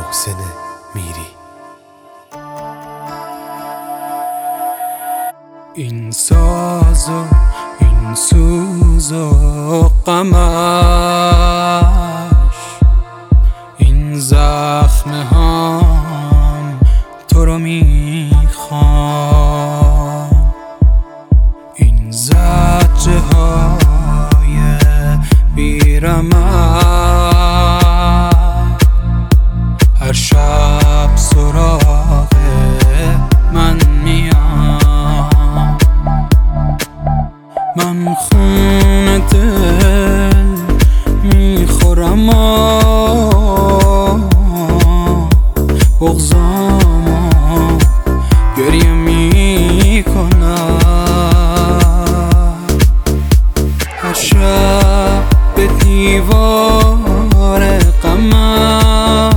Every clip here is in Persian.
محسن میری. این ساز و این سوز و غمش، این زخم هم تو رو میخوام، این زجه های بیرمق هر شب سراغ من میام. من خون دل میخورم، بغضامو گریه میکنم. هر شب به دیوار غمم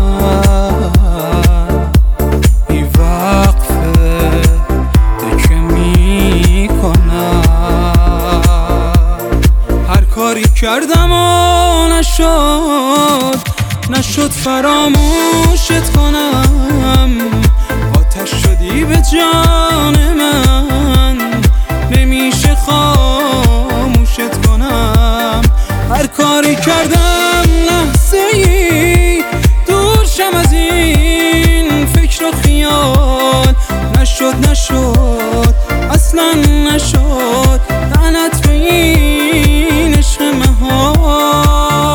بی وقفه تکیه میکنم. هر کاری کردم و نشد فراموشت کنم. آتش شدی به جان من، نمیشه خاموشت کنم. هر کاری کردم لحظه‌ای دور شم از این فکر و خیال. نشد اصلا نشد، لعنت به این عشق محال.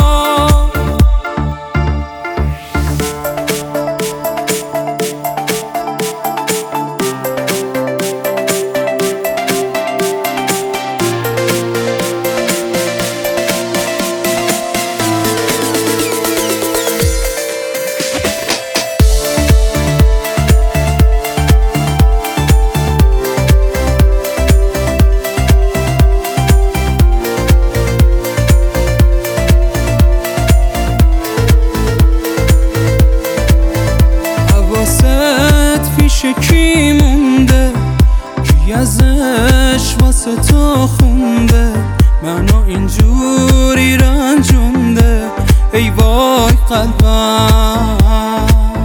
کی مونده، کی ازش واسه تو خونده، منو اینجوری رنجونده. ای وای قلبم،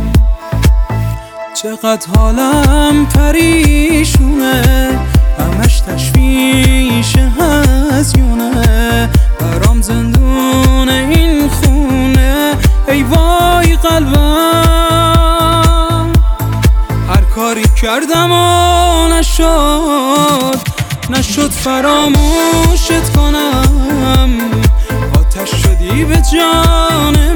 چقدر حالم پریشونه، همش تشویش هزیونه، برام زندون این خونه. ای وای قلبم، کاری کردم و نشد فراموشت کنم. آتش شدی به جان